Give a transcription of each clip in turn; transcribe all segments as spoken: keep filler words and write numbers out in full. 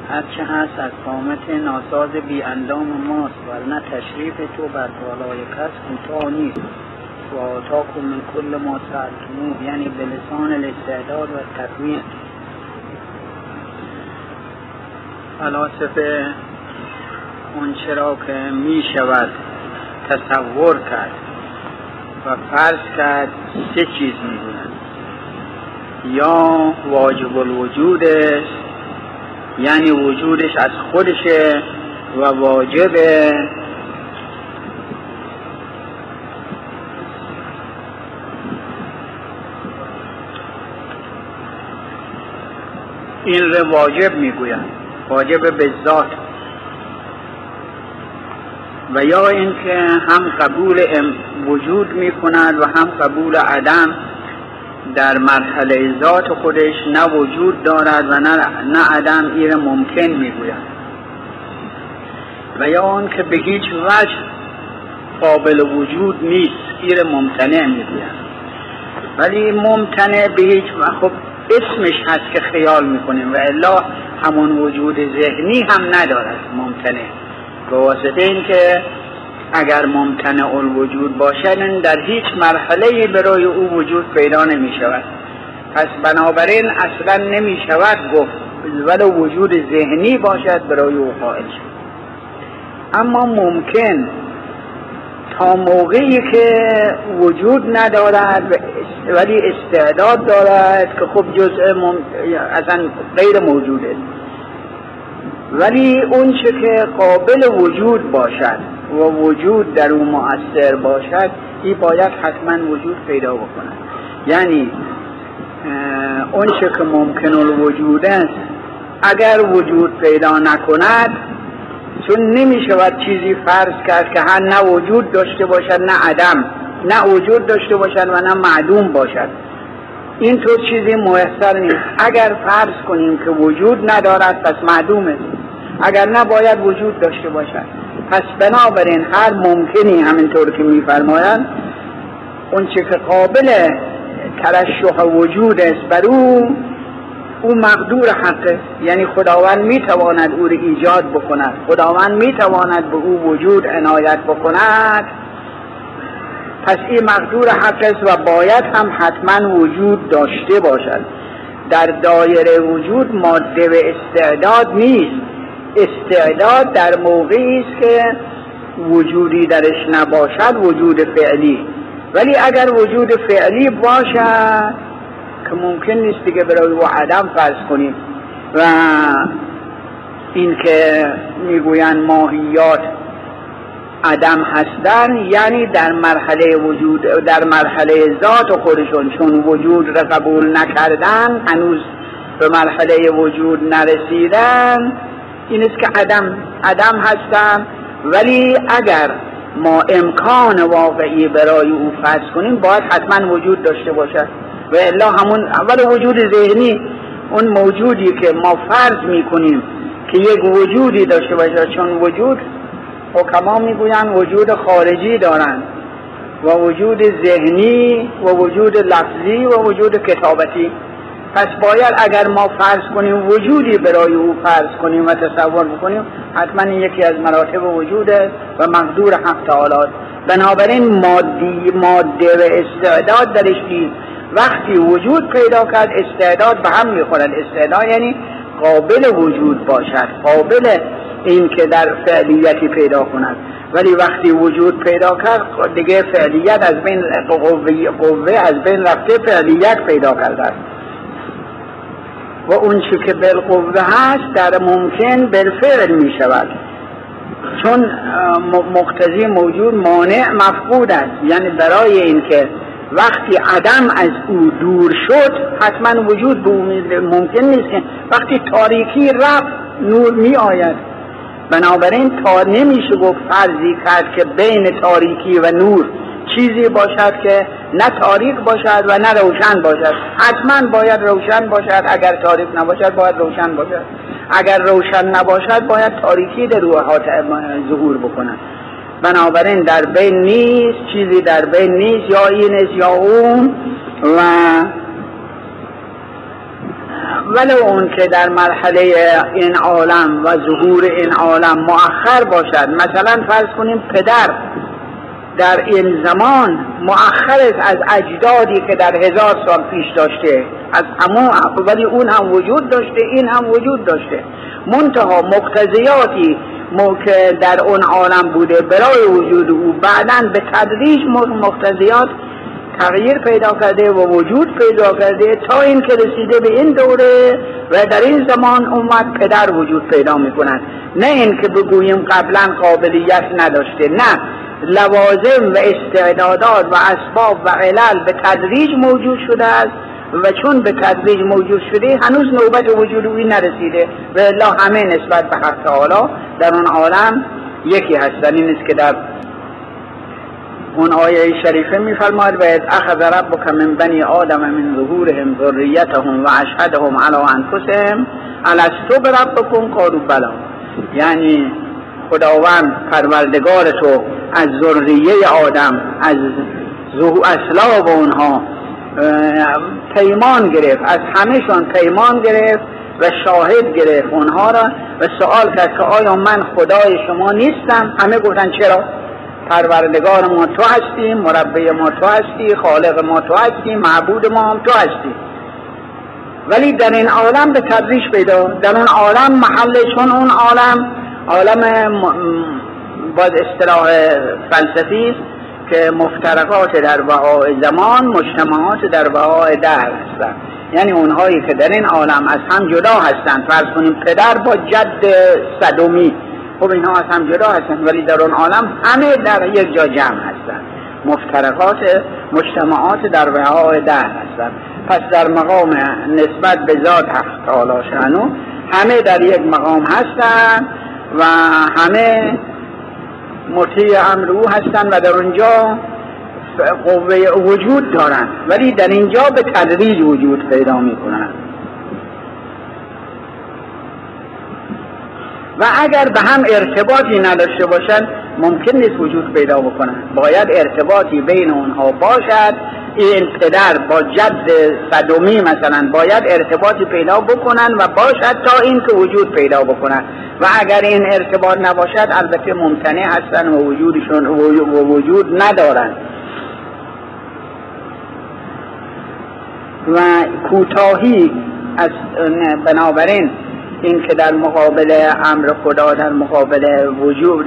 هرچه هست از قامت ناساز بی اندام ماست، ورنه تشریف تو بر بالای کس کوتاه نیست. و آتاکم من کل ما سألتموه، یعنی به لسان الاستعداد و تکوین. فلاسفه اون چرا که می شود تصور کرد و فرض کرد سه چیز می گویند. یا واجب الوجود است، یعنی وجودش از خودشه و واجبه، این رو واجب میگویند، واجب به ذات. و یا اینکه هم قبول وجود میکند و هم قبول عدم، در مرحله ذات خودش نه وجود دارد و نه, نه عدم، این ممکن میگوید. و یا اون که به هیچ وجه قابل وجود نیست، این ممتنع میگوید. ولی ممتنع به هیچ وجه، خب اسمش هست که خیال میکنیم و الا همون وجود ذهنی هم ندارد ممتنع، به واسطه این که اگر ممتنع الوجود باشد در هیچ مرحله‌ای برای او وجود پیدا نمی شود. پس بنابراین اصلا نمی شود گفت ولو وجود ذهنی باشد برای او قائل شد. اما ممکن تا موقعی که وجود ندارد ولی استعداد دارد که خب جزء مم... اصلا غیر موجوده، ولی اون چه که قابل وجود باشد و وجود در اون مؤثر باشد، این باید حتما وجود پیدا بکند. یعنی اون چه که ممکن الوجود است اگر وجود پیدا نکند، چون نمی شود چیزی فرض کرد که هم نه وجود داشته باشد نه عدم، نه وجود داشته باشد و نه معدوم باشد، این طور چیزی میسر نیست. اگر فرض کنیم که وجود ندارد پس معدومه، اگر نه باید وجود داشته باشد. پس بنابراین هر ممکنی همینطور که میفرمایند اون چه که قابل ترشح وجود است بر او او مقدور حقه، یعنی خداوند میتواند او را ایجاد بکند، خداوند میتواند به او وجود عنایت بکند. پس این مقدور حق است و باید هم حتما وجود داشته باشد. در دایره وجود ماده و استعداد نیست. استعداد در موقعی است که وجودی درش نباشد، وجود فعلی. ولی اگر وجود فعلی باشد که ممکن نیست دیگه برای او عدم فرض کنیم. و این که میگویند ماهیات عدم هستن، یعنی در مرحله وجود، در مرحله ذات خودشون چون وجود را قبول نکردن، هنوز به مرحله وجود نرسیدن، این است که عدم عدم هستن. ولی اگر ما امکان واقعی برای او فرض کنیم باید حتما وجود داشته باشد و الا همون اول وجود ذهنی، اون موجودی که ما فرض میکنیم که یک وجودی داشته باشد، چون وجود حکما میگویند وجود خارجی دارند و وجود ذهنی و وجود لفظی و وجود کتابتی. پس باید اگر ما فرض کنیم وجودی برای او فرض کنیم و تصور بکنیم، حتما یکی از مراتب وجوده و مقدور حق تعالی. بنابراین مادی ماده و استعداد درش نیست. وقتی وجود پیدا کرد استعداد به هم میخورد. استعداد یعنی قابل وجود باشد، قابل این که در فعلیتی پیدا کند. ولی وقتی وجود پیدا کرد دیگه فعلیت از بین قوه, قوه از بین رفته، فعلیت پیدا کرده است. و اون چی که بالقوه هست در ممکن بالفعل می شود، چون مقتضی موجود مانع مفقود است. یعنی برای این که وقتی عدم از او دور شد حتما وجود به او ممکن نیست که وقتی تاریکی رفت نور می آید. بنابراین تا نمیشه گفت فرضی کرد که بین تاریکی و نور چیزی باشد که نه تاریک باشد و نه روشن باشد. حتما باید روشن باشد، اگر تاریک نباشد باید روشن باشد، اگر روشن نباشد باید تاریکی در روح ظهور بکند. بنابراین در بین نیست، چیزی در بین نیست، یا این است یا اون. و ولو اون که در مرحله این عالم و ظهور این عالم مؤخر باشد. مثلا فرض کنیم پدر در این زمان مؤخر از اجدادی که در هزار سال پیش داشته، از همون، ولی اون هم وجود داشته، این هم وجود داشته، منتها مقتضیاتی که در اون عالم بوده برای وجود او بعداً به تدریج مقتضیات تغییر پیدا کرده و وجود پیدا کرده تا این که رسیده به این دوره و در این زمان اومد پدر وجود پیدا میکنند. نه این که بگوییم قبلا قابلیت نداشته، نه، لوازم و استعدادات و اسباب و علل به تدریج موجود شده است و چون به تدریج موجود شده هنوز نوبت وجود اوی نرسیده و الا همه نسبت به حق تعالی در اون عالم یکی هستن. این است که در اون آیه شریفه میفرماید و اذ اخذ ربک من بنی آدم من ظهورهم ذریتهم و اشهدهم علی انفسهم الستو بربکم قالوا بلی. یعنی خداوند پروردگار تو از ذریه آدم، از اصلاب اونها پیمان گرفت، از همهشون پیمان گرفت و شاهد گرفت اونها را و سوال کرد که آیا من خدای شما نیستم؟ همه گفتن چرا؟ پروردگار ما تو هستی، مربی ما تو هستی، خالق ما تو هستی، معبود ما هم تو هستی. ولی در این عالم به تدریج پیدا، در اون عالم محل، چون اون عالم عالم باز اصطلاح فلسفی است که مفترقات در بقاء زمان، مجتمعات در بقاء دهر هستند. یعنی اونهایی که در این عالم از هم جدا هستند، فرض کنیم پدر با جد صدومی، خب اینها از هم جدا هستند ولی در اون عالم همه در یک جا جمع هستند. مفترقات مجتمعات در بقاء دهر هستند. پس در مقام نسبت به ذات حق تعالی شأنه همه در یک مقام هستند و همه مطیع امر او هستند و در اونجا قوه وجود دارند، ولی در اینجا به تدریج وجود پیدا میکنند. و اگر به هم ارتباطی نداشته باشند ممکن نیست وجود پیدا بکنند. باید ارتباطی بین اونها باشد. این پدر با جد صدومی مثلا باید ارتباطی پیدا بکنند و باشد تا این که وجود پیدا بکنند و اگر این ارتباط نباشد البته ممتنع هستند و وجودشون و وجود ندارند. و کوتاهی از بنابراین این که در مقابل امر خدا، در مقابل وجود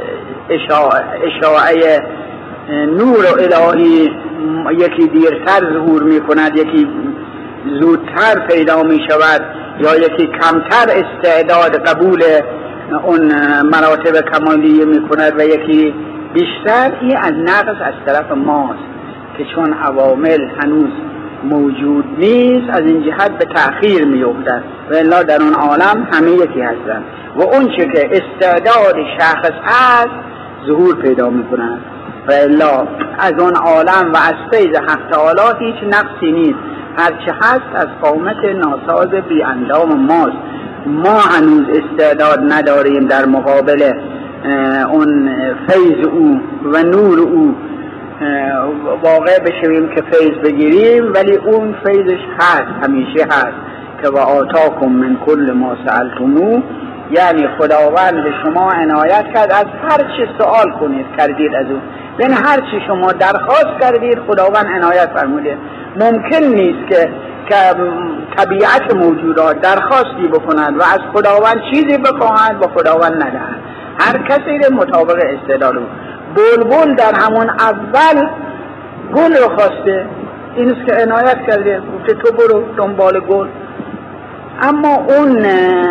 اشاعه نور الهی یکی دیرتر ظهور می کند، یکی زودتر پیدا می شود یا یکی کمتر استعداد قبول اون مراتب کمالیه می کند و یکی بیشتر، این از نقص از طرف ماست که چون عوامل هنوز موجود نیست از این جهت به تأخیر می افتد و الا در اون عالم همه یکی هستند و اون چه که استعداد شخص هست ظهور پیدا می کند و الا از اون عالم و از فیض حق تعالی هیچ نقصی نیست. هرچه هست از قامت ناساز بی اندام ماست. ما هنوز استعداد نداریم در مقابل اون فیض او و نور او واقع بشویم که فیض بگیریم، ولی اون فیضش هست، همیشه هست که و آتاکم من کل ما سألتموه، یعنی خداوند شما عنایت کرد از هر چه سوال کنید کردید از او، یعنی هر چی شما درخواست کردید خداوند عنایت فرموده. ممکن نیست که که طبیعت موجودات درخواستی بکند و از خداوند چیزی بخواهد و خداوند ندهد. هر کسی مطابق استعداد او. بلبل در همون اول گل رو خواسته، این است که عنایت کرده، گفته تو برو دنبال گل. اما اون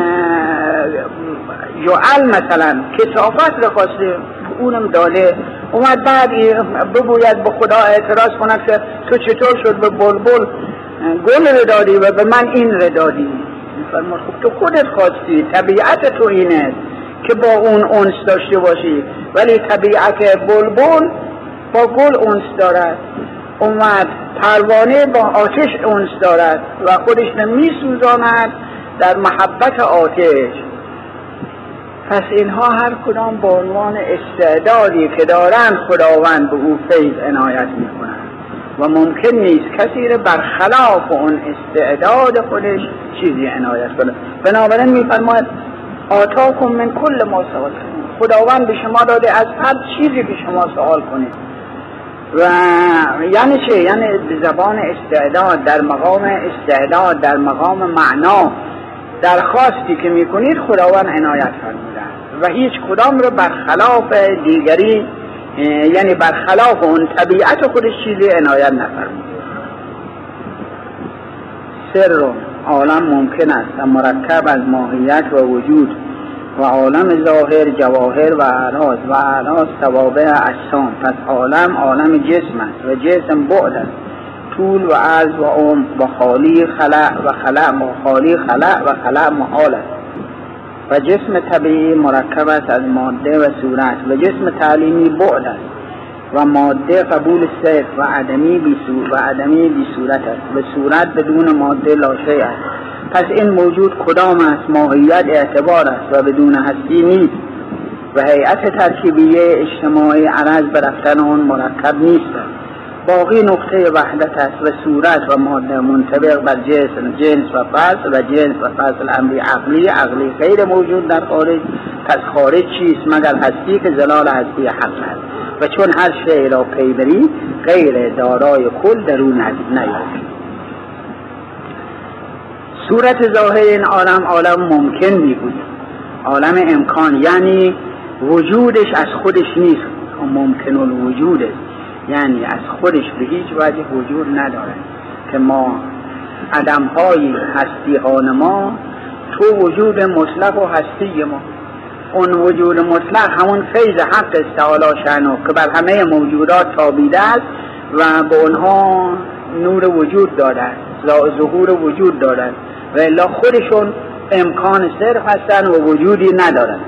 جعل مثلا کثافت رو خواسته، اونم داده. اومد بعد بگوید به خدا اعتراض کند که تو چطور شد به بلبل گل رو دادی و به من این رو دادی؟ میفرماد خب تو خودت خواستی، طبیعت تو اینه که با اون انس داشته باشی، ولی طبیعت بلبل با گل انس دارد. اومد پروانه با آتش انس دارد و خودش میسوزاند در محبت آتش. پس اینها هر کدام با عنوان استعدادی که دارند خداوند به او فیض عنایت میکنند و ممکن نیست کسی را برخلاف اون استعداد خودش چیزی عنایت کنه. بنابراین میفرماید آتاکم من کل ما سألتم، خداوند به شما داده از هر چیزی که شما سوال کنید. و یعنی چه؟ یعنی به زبان استعداد، در مقام استعداد، در مقام معنا درخواستی که میکنید خداوند عنایت فرموده و هیچ کدام رو برخلاف دیگری، یعنی برخلاف اون طبیعت خودش چیزی عنایت نفرموده. سر عالم ممکن است مرکب از ماهیت و وجود و عالم ظاهر جواهر و اعراض و اعراض توابع اجسام. پس عالم عالم جسم است و جسم بعد است، طول و عرض و عمق و خالی خلع و خلع و خالی خلع و خلع محال است. و جسم طبیعی مرکب است از ماده و صورت و جسم تعلیمی بعد است و ماده قبول صرف و عدمی بی صورت و عدمی بی صورت است و صورت بدون ماده لاشی است. پس این موجود کدام است؟ ماهیت اعتبار است و بدون هستی نیست و هیئت ترکیبیه اجتماعی عرض برفتن آن مرکب نیست. باقی نقطه وحدت است و صورت و ماده منطبق بر جسم، جنس و فصل و جنس و فصل امری عقلی، عقلی غیر موجود در خارج. پس خارج چیست مگر هستی که زلال هستی حق است و چون هر شیء را پی بری غیر دارای کل در او نیابی. صورت ظاهر این عالم عالم ممکن میگوید، عالم امکان، یعنی وجودش از خودش نیست، ممکن الوجود است، یعنی از خودش به هیچ وجه وجود نداره که ما عدم‌های هستی‌هان ما تو وجود مطلق و هستی ما. اون وجود مطلق همون فیض حق است تعالی شأنه که بر همه موجودات تابیده است و به اونها نور وجود داده است، ظهور وجود داده است و الا خودشون امکان صرف هستن و وجودی ندارن.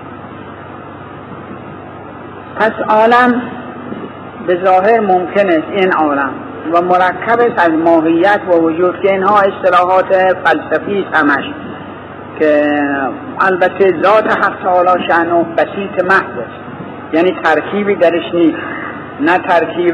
پس عالم به ظاهر ممکن است این عالم و مرکب است از ماهیت و وجود که اینها اصطلاحات فلسفی است همش، که البته ذات حق تعالی شأنه بسیط محض است، یعنی ترکیبی درش نیست، نه ترکیب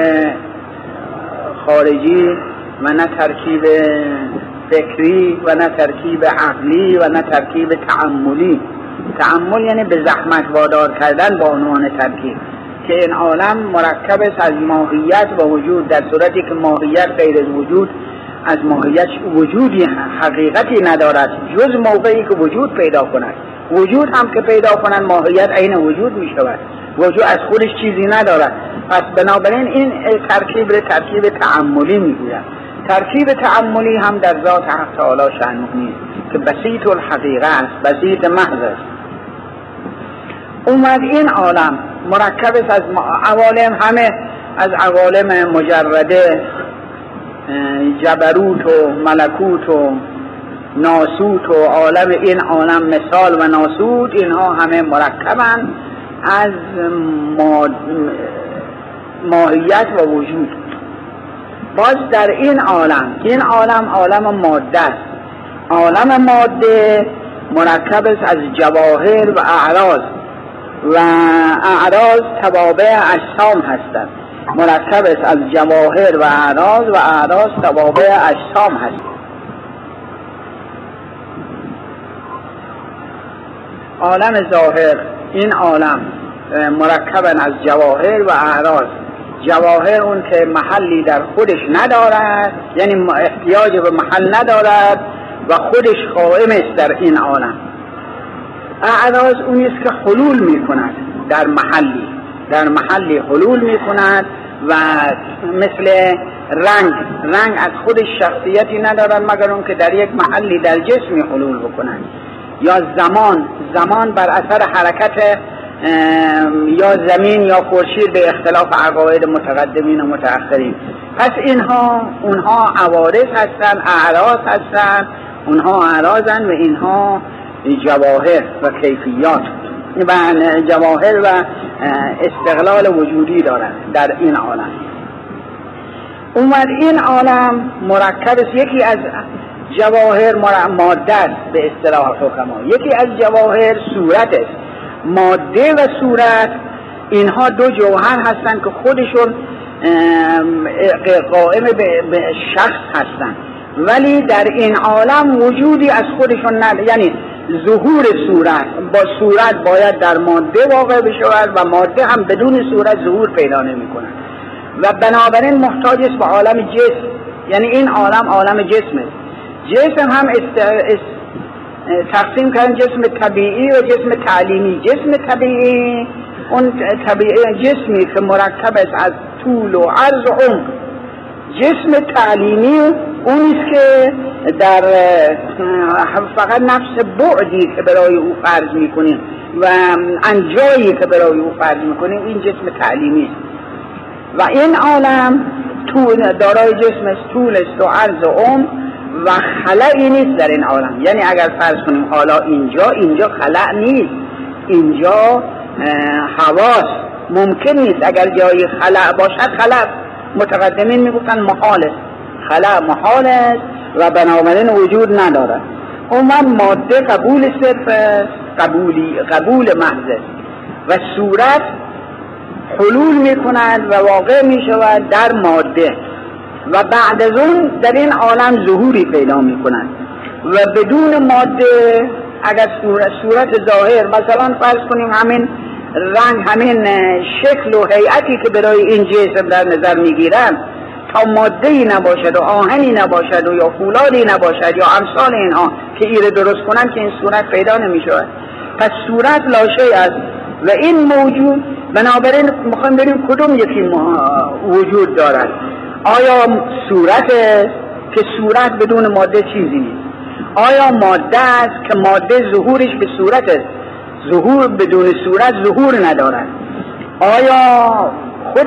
خارجی و نه ترکیب فکری و نه ترکیب عقلی و نه ترکیب تعملی. تعمل یعنی به زحمت وادار کردن با عنوان ترکیب، که این عالم مرکب است از ماهیت و وجود، در صورتی که ماهیت غیر از وجود، از ماهیت وجودی حقیقتی ندارد جز موقعی که وجود پیدا کند. وجود هم که پیدا کند ماهیت عین وجود می شود، وجود از خودش چیزی ندارد. پس بنابراین این ترکیب را ترکیب تعملی می گوید. ترکیب تعملی هم در ذات حق تعالی شأنه نیست که بسیط الحقیقه است، بسیط محض است. اومد این عالم مرکب است از عوالم، همه از عوالم مجرده، جبروت و ملکوت و ناسوت و عالم این عالم مثال و ناسوت، اینها همه مرکبند از ماهیت و وجود. باز در این عالم، این عالم عالم ماده است، عالم ماده مرکب است از جواهر و اعراض و اعراض توابع اجسام هستند. مرکب است از جواهر و اعراض و اعراض توابع اجسام هستند. عالم ظاهر، این عالم مرکب از جواهر و اعراض. جواهر اون که محلی در خودش ندارد، یعنی احتیاج به محل ندارد و خودش قائم است در این عالم. اعراض اونی است که حلول می کند در محلی، در محلی حلول می کند و مثل رنگ، رنگ از خودش شخصیتی ندارد مگر اون که در یک محلی در جسمی حلول بکند. یا زمان، زمان بر اثر حرکت یا زمین یا خورشید به اختلاف عقاید متقدمین و متأخرین. پس اینها اونها عوارض هستند، اعراض هستند، اونها اعراضن و اینها جواهر و کیفیات و جواهر و استقلال وجودی دارند در این عالم. اومد این عالم مرکب است، یکی از جواهر ماده است به اصطلاح حکما، یکی از جواهر صورت است. ماده و صورت اینها دو جوهر هستند که خودشون قائم به شخص هستن، ولی در این عالم وجودی از خودشون ندارن. یعنی ظهور صورت با صورت باید در ماده واقع بشود و ماده هم بدون صورت ظهور پیدا نمی کنه و بنابراین محتاج است به عالم جسم. یعنی این عالم عالم جسمه. جسم هم است... است... تقسیم کردن جسم طبیعی و جسم تعلیمی. جسم طبیعی اون طبیعی جسمی که مرکب است از طول و عرض و عمق. جسم تعلیمی اونیست که در فقط نفس بعدی که برای او فرض میکنیم و انجایی که برای او فرض میکنیم، این جسم تعلیمی است. و این عالم طول دارای جسم است، طول است و عرض و عمق و خلأی نیست در این عالم. یعنی اگر فرض کنیم حالا اینجا اینجا خلأ نیست، اینجا حواس ممکن نیست. اگر جای خلأ باشد، خلأ متقدمین میگفتن محال است، خلأ محال است و بنابراین وجود ندارد. اون ماده قبول صرف قبولی قبول محض و صورت حلول میکند و واقع میشود در ماده و بعد از اون در این عالم ظهوری پیدا میکند و بدون ماده اگر صورت, صورت ظاهر مثلا فرض کنیم همین رنگ همین شکل و هیئتی که برای این جسم در نظر میگیرن تا ماده‌ای نباشد و آهنی نباشد و یا فولادی نباشد یا امثال اینها که ایره درست کنن که این صورت پیدا نمیشود. پس صورت لاشه است و این موجود بنابراین میخوایم ببینیم کدوم یکی وجود دارد. آیا صورت که صورت بدون ماده چیزی نیست؟ آیا ماده است که ماده ظهورش به صورت است؟ ظهور بدون صورت ظهور ندارد. آیا خود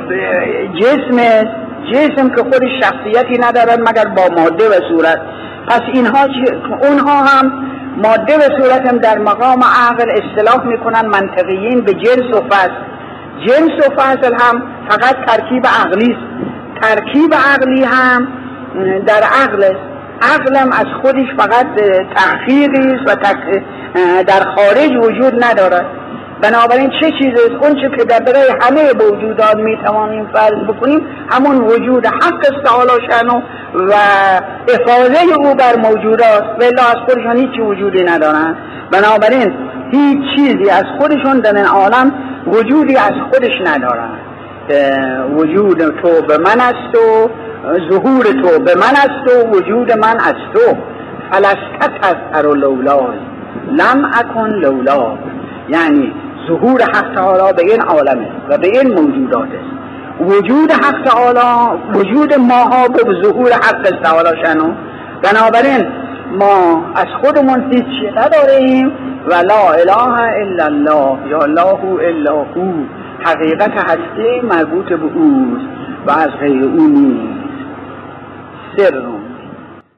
جسم است؟ جسم که خود شخصیتی ندارد مگر با ماده و صورت. پس اینها اونها هم ماده و صورت هم در مقام عقل اصطلاح میکنن منطقیین به جنس و فصل. جنس و فصل هم فقط ترکیب عقلی است. ترکیب عقلی هم در عقل است. عقلم از خودش فقط تحقیقی است و تق... در خارج وجود ندارد. بنابراین چه چیز است؟ اون چه که در برای همه موجودات میتوانیم فرض بکنیم همون وجود حق است تعالی شأنه و افاضه او بر موجودات و الا از خودشان هیچ وجودی ندارن. بنابراین هیچ چیزی از خودشون در این عالم وجودی از خودش ندارن. وجود تو به من است و ظهور تو به من است و وجود من از تو. فلسطت تذکر لولای لم اکن لولا. یعنی ظهور حق تعالی به این عالم و به این موجودات است. وجود حق تعالی وجود ماها به ظهور حق تعالی شنو. بنابراین ما از خودمون هیچی نداریم و لا اله الا الله یا الله الا هو. حقیقت هستی مربوط به اوست و از غیر او نیست. سر